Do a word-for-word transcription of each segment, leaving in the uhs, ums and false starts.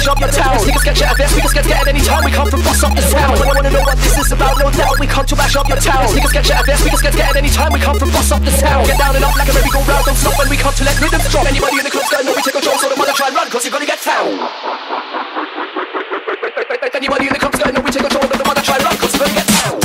mash up your town. Niggas get shit at this, niggas get scared anytime we come from bust up the sound. I wanna know what this is about, no doubt we come to mash up your town. Niggas get shit at this, niggas get scared anytime we come from bust up the sound. Get down and up like a merry-go-round, don't stop when we come to let rhythms drop. Anybody in the club's gonna know we take control, so don't wanna try and run, cause you're gonna get found. Anybody in the club's gonna know we take control, don't wanna try and run, cause you're gonna get found.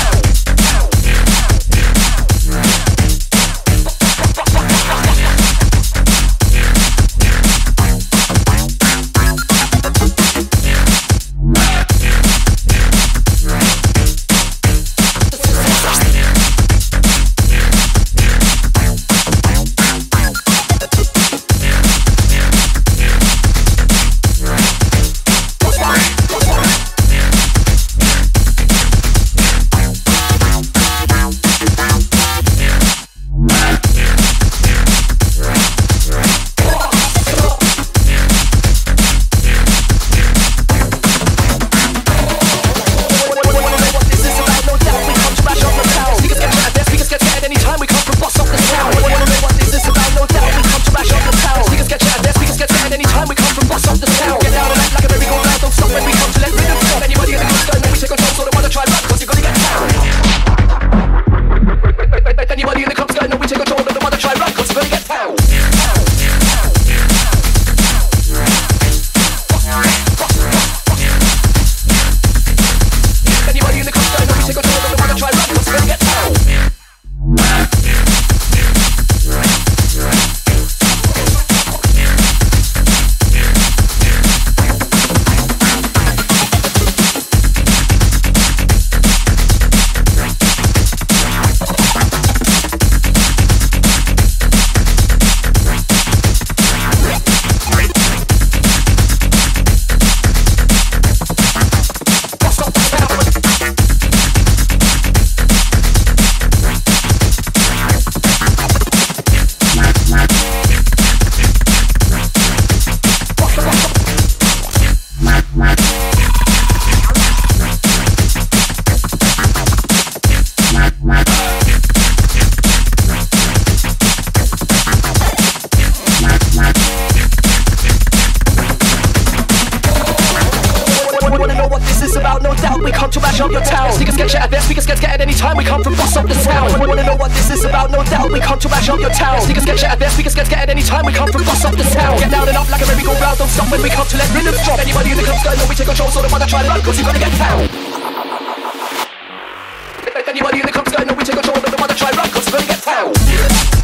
Niggas get shit at this, niggas get scared anytime we come from bust up the sound. Get down and up like a merry-go-round, don't stop when we come to let rhythms drop. Anybody in the club's gonna know we take control, so don't wanna try and run, cause you're gonna get found. Anybody in the club's gonna know we take control, don't wanna try and run, cause you're gonna get found.